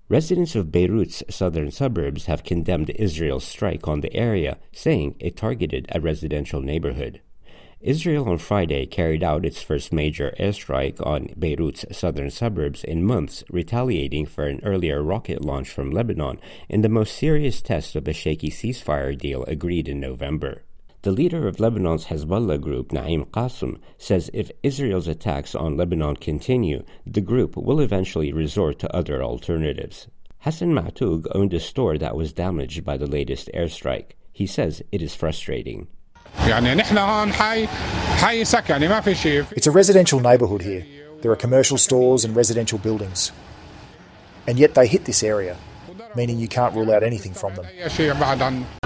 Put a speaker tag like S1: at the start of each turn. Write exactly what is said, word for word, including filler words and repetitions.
S1: Residents of Beirut's southern suburbs have condemned Israel's strike on the area, saying it targeted a residential neighborhood. Israel on Friday carried out its first major airstrike on Beirut's southern suburbs in months, retaliating for an earlier rocket launch from Lebanon in the most serious test of a shaky ceasefire deal agreed in November. The leader of Lebanon's Hezbollah group, Naim Qassem, says if Israel's attacks on Lebanon continue, the group will eventually resort to other alternatives. Hassan Ma'toug owned a store that was damaged by the latest airstrike. He says it is frustrating.
S2: It's a residential neighbourhood here. There are commercial stores and residential buildings. And yet they hit this area, meaning you can't rule out anything from them.